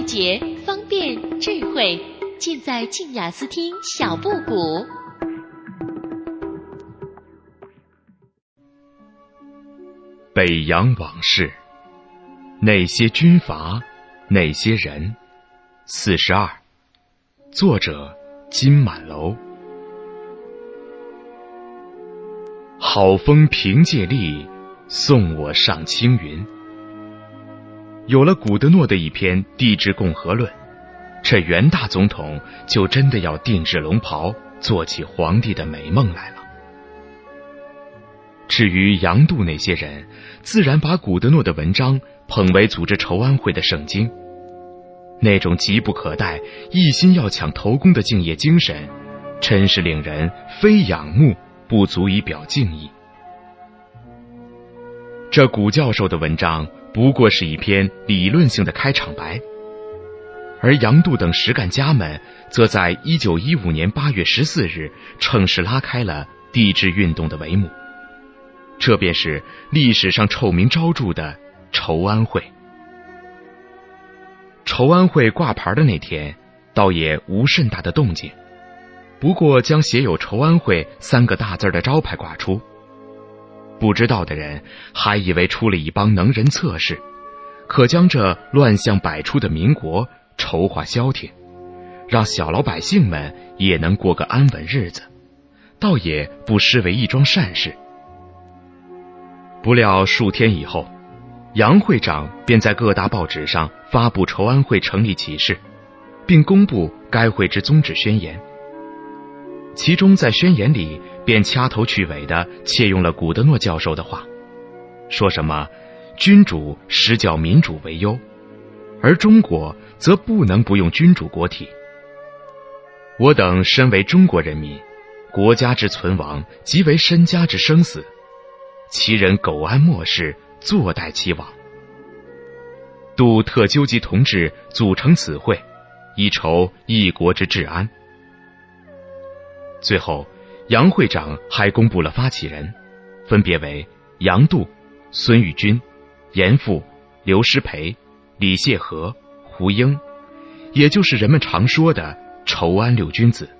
捷、方便、智慧，尽在静雅思听小布谷。 北洋往事，那些军阀，那些人。42，作者金满楼。好风凭借力，送我上青云。有了古德诺的一篇《帝制共和论》，这袁大总统就真的要定制龙袍，做起皇帝的美梦来了。至于杨度那些人，自然把古德诺的文章捧为组织筹安会的圣经。那种急不可待、一心要抢头功的敬业精神，真是令人非仰慕不足以表敬意。这古教授的文章不过是一篇理论性的开场白，而杨度等实干家们则在1915年8月14日正式拉开了帝制运动的帷幕。这便是历史上臭名昭著的筹安会。筹安会挂牌的那天，倒也无甚大的动静，不过将写有筹安会3个大字的招牌挂出，不知道的人还以为出了一帮能人策士，可将这乱象百出的民国筹划消停，让小老百姓们也能过个安稳日子，倒也不失为一桩善事。不料数天以后，杨会长便在各大报纸上发布筹安会成立启事，并公布该会之宗旨宣言。其中在宣言里便掐头去尾地窃用了古德诺教授的话，说什么君主实较民主为优，而中国则不能不用君主国体。我等身为中国人民，国家之存亡即为身家之生死，其人苟安莫视，坐待其亡。杜特纠集同志组成此会，以筹一国之治安。最后杨会长还公布了发起人，分别为杨度、孙玉军、严复、刘师培、李谢和、胡英，也就是人们常说的筹安六君子。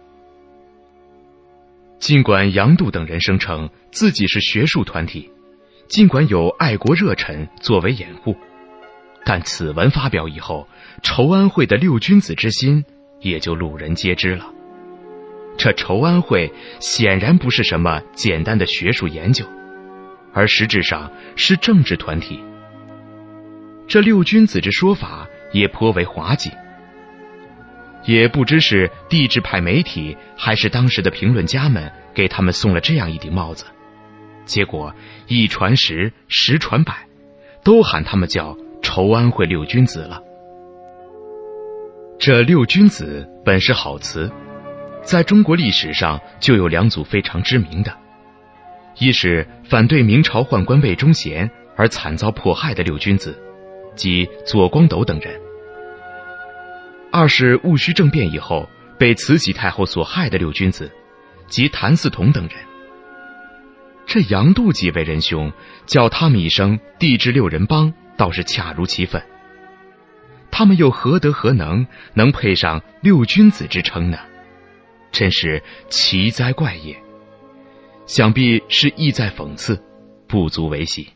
尽管杨度等人声称自己是学术团体，尽管有爱国热忱作为掩护，但此文发表以后，筹安会的六君子之心也就路人皆知了。这筹安会显然不是什么简单的学术研究，而实质上是政治团体。这六君子之说法也颇为滑稽，也不知是帝制派媒体还是当时的评论家们给他们送了这样一顶帽子，结果一传十，十传百，都喊他们叫筹安会六君子了。这六君子本是好词，在中国历史上就有2组非常知名的，一是反对明朝宦官魏忠贤而惨遭迫害的六君子，即左光斗等人；二是戊戌政变以后被慈禧太后所害的六君子，即谭嗣同等人。这杨度几位仁兄叫他们一声帝制六人帮，倒是恰如其分。他们又何德何能配上六君子之称呢？真是奇哉怪也，想必是意在讽刺，不足为喜。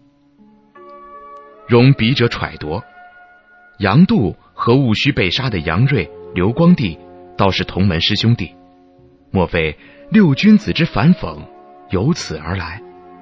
容笔者揣度，杨度和戊戌被杀的杨锐、刘光第倒是同门师兄弟，莫非六君子之反讽由此而来？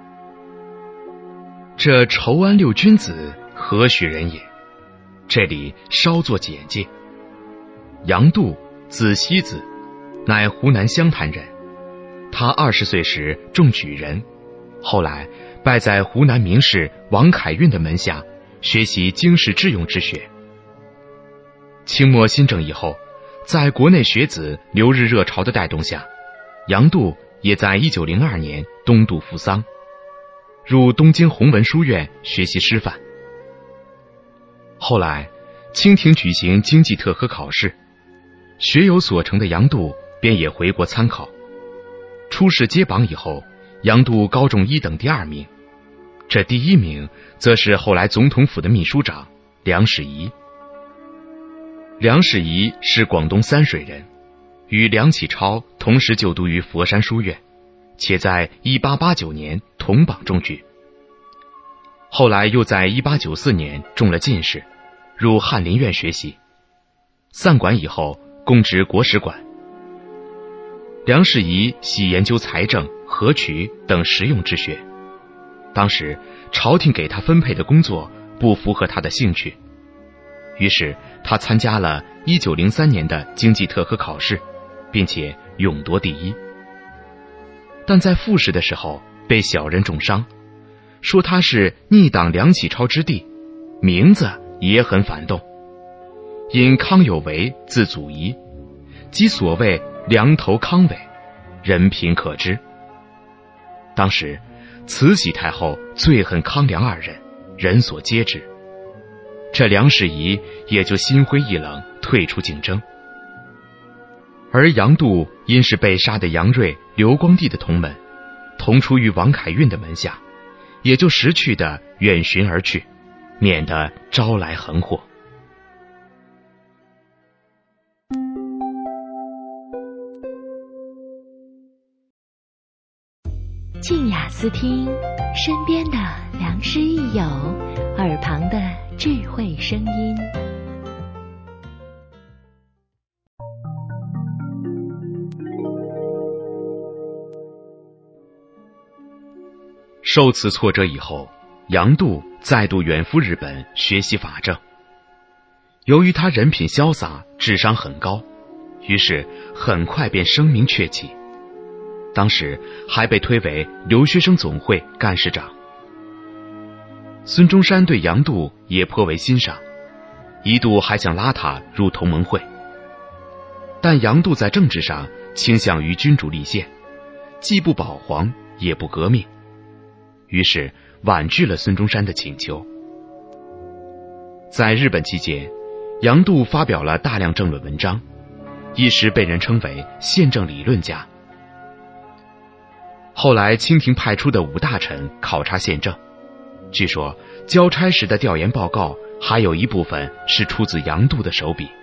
这筹安六君子何许人也？这里稍作简介。杨度字希子，乃湖南湘潭人。他20岁时中举人，后来拜在湖南名士王凯运的门下，学习经世致用之学。清末新政以后，在国内学子留日热潮的带动下，杨度也在1902年东渡扶桑，入东京弘文书院学习师范。后来清廷举行经济特科考试，学有所成的杨度便也回国参考。初试揭榜以后，杨度高中1等第2名，这第1名则是后来总统府的秘书长梁士仪。 梁士仪是广东三水人，与梁启超同时就读于佛山书院，且在1889年同榜中举。后来又在1894年中了进士，入翰林院学习。散馆以后，供职国史馆。梁士仪喜研究财政、河渠等实用之学。当时朝廷给他分配的工作不符合他的兴趣，于是他参加了1903年的经济特科考试，并且勇夺第一。但在复试的时候被小人重伤，说他是逆党梁启超之弟，名字也很反动，因康有为字祖仪，即所谓梁头康伟，人品可知。当时慈禧太后最恨康梁二人，人所皆知，这梁士仪也就心灰意冷，退出竞争。而杨度因是被杀的杨锐、刘光第的同门，同出于王凯运的门下，也就识趣的远寻而去，免得招来横祸。 静雅思听，身边的良师益友，耳旁的智慧声音。 受此挫折以后，杨度再度远赴日本学习法政。由于他人品潇洒，智商很高，于是很快便声名鹊起。当时还被推为留学生总会干事长。孙中山对杨度也颇为欣赏，一度还想拉他入同盟会。但杨度在政治上倾向于君主立宪，既不保皇也不革命，于是婉拒了孙中山的请求。在日本期间，杨度发表了大量政论文章，一时被人称为宪政理论家。后来清廷派出的5大臣考察宪政，据说交差时的调研报告还有一部分是出自杨度的手笔。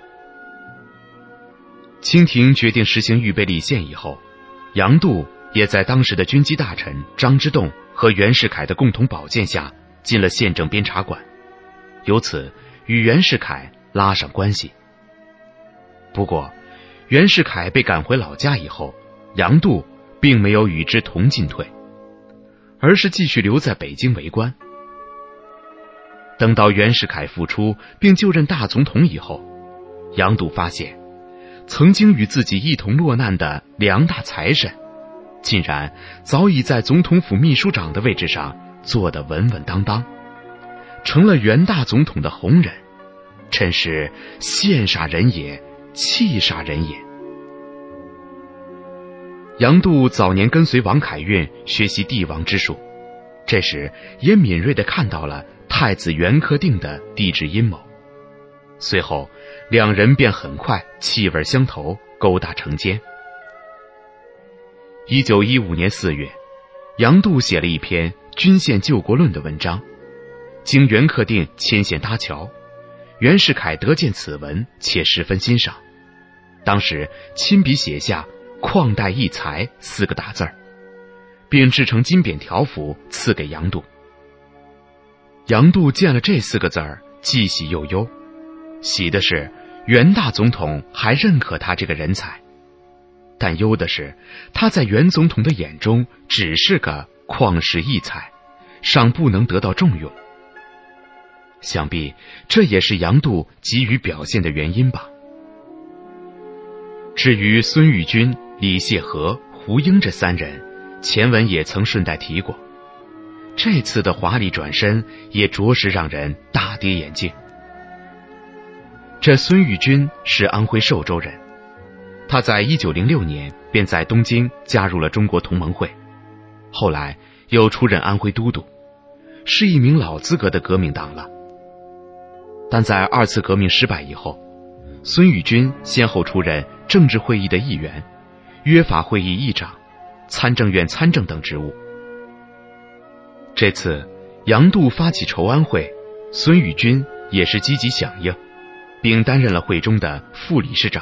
清廷决定实行预备立宪以后，杨度也在当时的军机大臣张之洞和袁世凯的共同保荐下进了宪政编察馆，由此与袁世凯拉上关系。不过袁世凯被赶回老家以后，杨度并没有与之同进退，而是继续留在北京为官。等到袁世凯复出并就任大总统以后，杨度发现曾经与自己一同落难的梁大财神，竟然早已在总统府秘书长的位置上坐得稳稳当当，成了袁大总统的红人，真是羡煞人也，气煞人也。杨度早年跟随王凯运学习帝王之术，这时也敏锐地看到了太子袁克定的帝制阴谋，随后两人便很快气味相投，勾搭成奸。1915年4月，杨度写了一篇《军宪救国论》的文章，经袁克定牵线搭桥，袁世凯得见此文，且十分欣赏，当时亲笔写下旷代益财4个大字儿，并制成金匾条幅赐给杨度。杨度见了这4个字儿，既喜又忧。喜的是袁大总统还认可他这个人才，但忧的是他在袁总统的眼中只是个旷世异才，尚不能得到重用。想必这也是杨度急于表现的原因吧。至于孙玉军、李谢和、胡英这3人，前文也曾顺带提过，这次的华丽转身也着实让人大跌眼镜。这孙玉军是安徽寿州人，他在1906年便在东京加入了中国同盟会，后来又出任安徽都督，是一名老资格的革命党了。但在2次革命失败以后，孙玉军先后出任政治会议的议员、约法会议议长、参政院参政等职务。这次杨度发起筹安会，孙玉军也是积极响应， 并担任了会中的副理事长。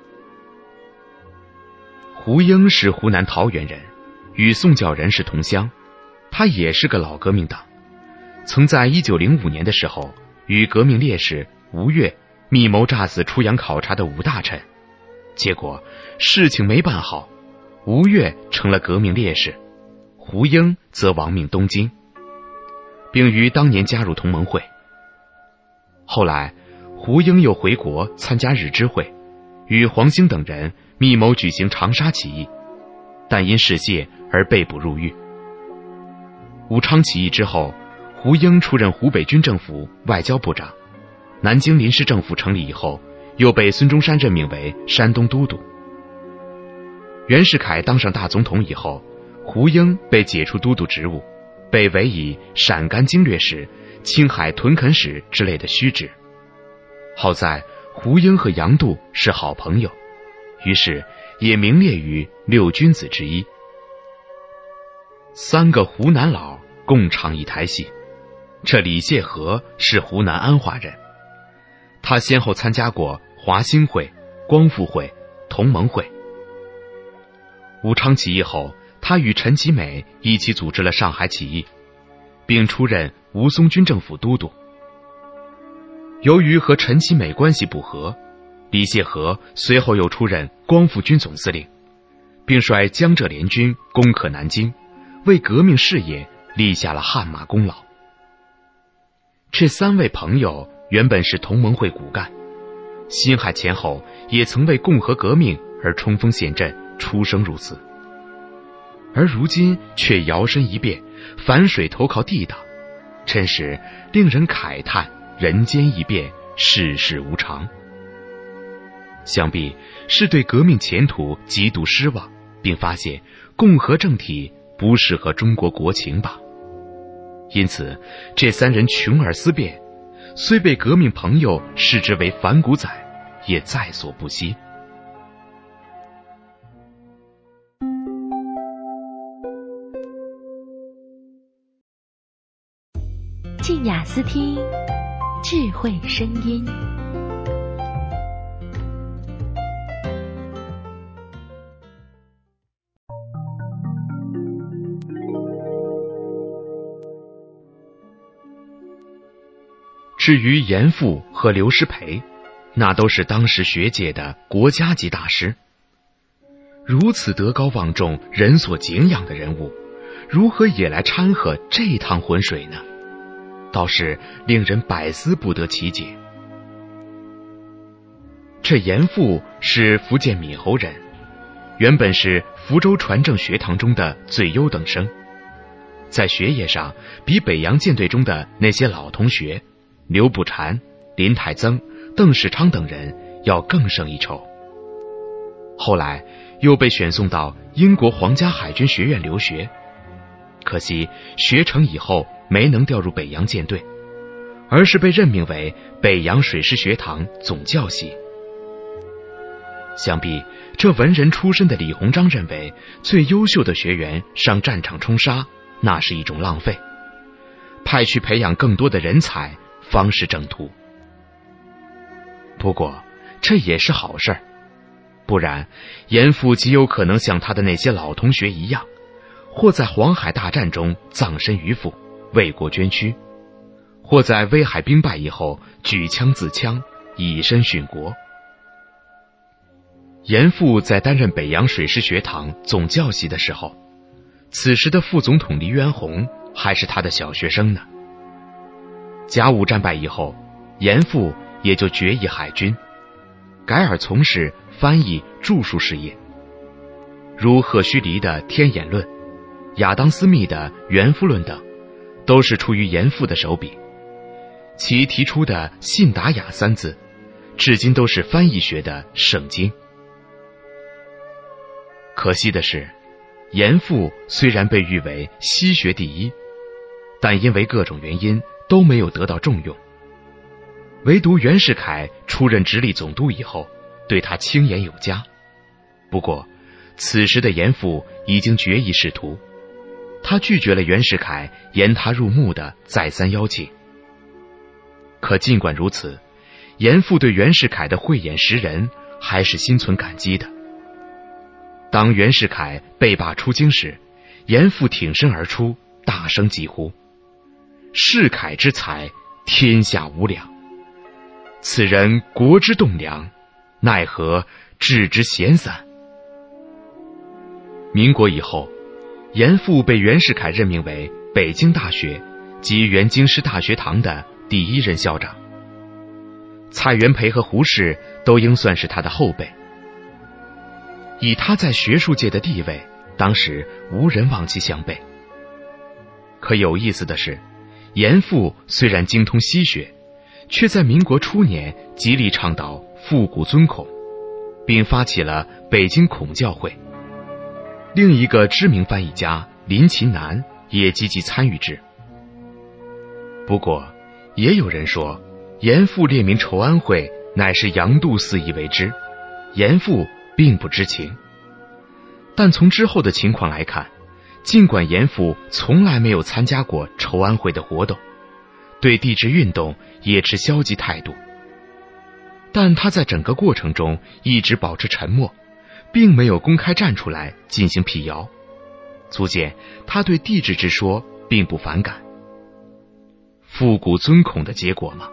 胡英是湖南桃源人，与宋教仁是同乡，他也是个老革命党，曾在1905年的时候与革命烈士吴越密谋炸死出洋考察的武大臣，结果事情没办好，吴越成了革命烈士，胡英则亡命东京，并于当年加入同盟会。后来胡英又回国参加日知会，与黄兴等人密谋举行长沙起义，但因失械而被捕入狱。武昌起义之后，胡英出任湖北军政府外交部长，南京临时政府成立以后，又被孙中山任命为山东都督。袁世凯当上大总统以后，胡英被解除都督职务，被委以陕甘经略使、青海屯垦使之类的虚职。好在胡英和杨度是好朋友，于是也名列于六君子之一。三个湖南佬共唱一台戏，这李谢和是湖南安华人，他先后参加过华兴会、光复会、同盟会。武昌起义后，他与陈其美一起组织了上海起义，并出任吴淞军政府都督。由于和陈其美关系不和，李谢和随后又出任光复军总司令，并率江浙联军攻克南京，为革命事业立下了汗马功劳。这三位朋友原本是同盟会骨干，辛亥前后也曾为共和革命而冲锋陷阵，出生入死，而如今却摇身一变，反水投靠帝党，真是令人慨叹人间易变，世事无常。想必是对革命前途极度失望，并发现共和政体不适合中国国情吧。因此这三人穷而思变，虽被革命朋友视之为反骨仔，也在所不惜。 静雅思听，智慧声音。 至于严复和刘师培，那都是当时学界的国家级大师。如此德高望重、人所敬仰的人物，如何也来掺和这趟浑水呢？倒是令人百思不得其解。这严复是福建闽侯人，原本是福州传政学堂中的最优等生，在学业上比北洋舰队中的那些老同学刘步蟾、林泰曾、邓世昌等人要更胜一筹。后来又被选送到英国皇家海军学院留学，可惜学成以后没能调入北洋舰队，而是被任命为北洋水师学堂总教习。想必这文人出身的李鸿章认为，最优秀的学员上战场冲杀，那是一种浪费，派去培养更多的人才方是正途。不过这也是好事儿，不然严复极有可能像他的那些老同学一样，或在黄海大战中葬身鱼腹，为国捐躯，或在威海兵败以后举枪自枪，以身殉国。严复在担任北洋水师学堂总教习的时候，此时的副总统黎元洪还是他的小学生呢。甲午战败以后，严复也就决意海军，改而从事翻译著述事业，如赫胥黎的《天演论》、亚当斯密的《原夫论》等，都是出于严复的手笔。其提出的信达雅三字，至今都是翻译学的圣经。可惜的是，严复虽然被誉为西学第一，但因为各种原因都没有得到重用。唯独袁世凯出任直隶总督以后，对他轻言有加。不过此时的严复已经决意仕途，他拒绝了袁世凯言他入幕的再三邀请。可尽管如此， 严复对袁世凯的慧眼识人还是心存感激的。当袁世凯被罢出京时，严复挺身而出，大声疾呼：世凯之才，天下无两，此人国之栋梁，奈何置之闲散。民国以后，严复被袁世凯任命为北京大学及原京师大学堂的第一任校长。蔡元培和胡适都应算是他的后辈。以他在学术界的地位，当时无人望其项背。可有意思的是，严复虽然精通西学，却在民国初年极力倡导复古尊孔，并发起了北京孔教会。另一个知名翻译家林琴南也积极参与之。不过也有人说，严复列明筹安会乃是杨度肆意为之，严复并不知情。但从之后的情况来看，尽管严复从来没有参加过筹安会的活动，对帝制运动也持消极态度，但他在整个过程中一直保持沉默，并没有公开站出来进行辟谣，足见他对帝制之说并不反感。复古尊孔的结果吗？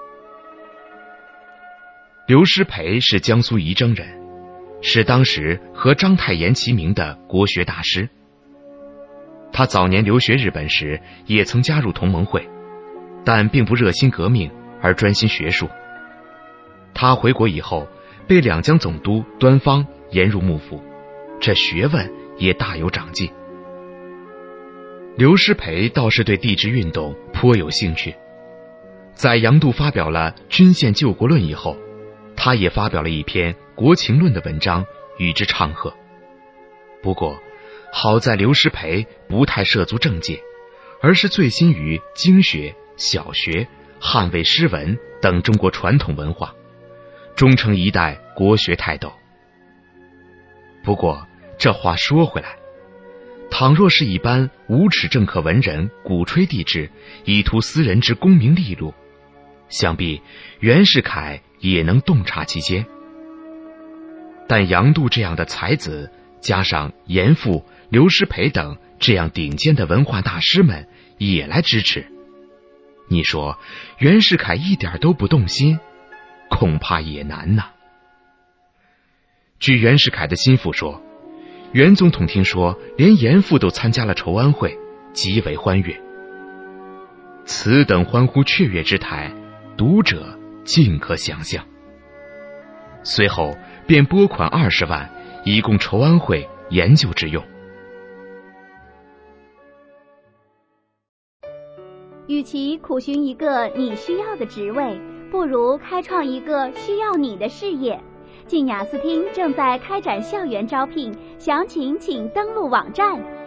刘师培是江苏仪征人，是当时和章太炎齐名的国学大师。他早年留学日本时也曾加入同盟会，但并不热心革命，而专心学术。他回国以后被两江总督端方延入幕府，这学问也大有长进。刘师培倒是对帝制运动颇有兴趣，在杨度发表了《均宪救国论》以后，他也发表了一篇《国情论》的文章与之唱和。不过好在刘师培不太涉足政界，而是醉心于经学、小学、汉魏诗文等中国传统文化，终成一代国学泰斗。不过这话说回来，倘若是一般无耻政客文人鼓吹帝制，以图私人之功名利禄，想必袁世凯也能洞察其间。但杨度这样的才子，加上严复、刘师培等这样顶尖的文化大师们也来支持，你说袁世凯一点都不动心，恐怕也难呐。据袁世凯的心腹说，袁总统听说连严复都参加了筹安会，极为欢悦。此等欢呼雀跃之态，读者尽可想象。随后便拨款20万，以供筹安会研究之用。 与其苦寻一个你需要的职位，不如开创一个需要你的事业。静雅思听正在开展校园招聘，详情请登录网站。